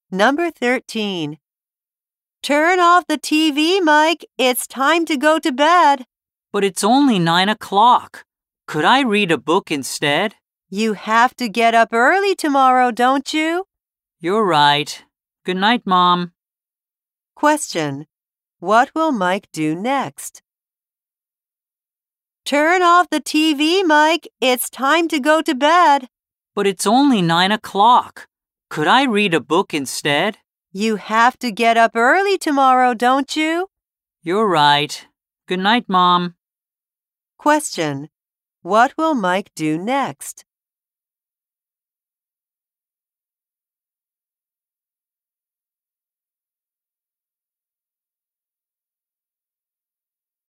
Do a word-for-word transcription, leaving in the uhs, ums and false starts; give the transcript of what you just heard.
Number thirteen. Turn off the T V, Mike. It's time to go to bed. But it's only nine o'clock. Could I read a book instead? You have to get up early tomorrow, don't you? You're right. Good night, Mom. Question. What will Mike do next? Turn off the T V, Mike. It's time to go to bed. But it's only nine o'clock. Could I read a book instead? You have to get up early tomorrow, don't you? You're right. Good night, Mom. Question. What will Mike do next?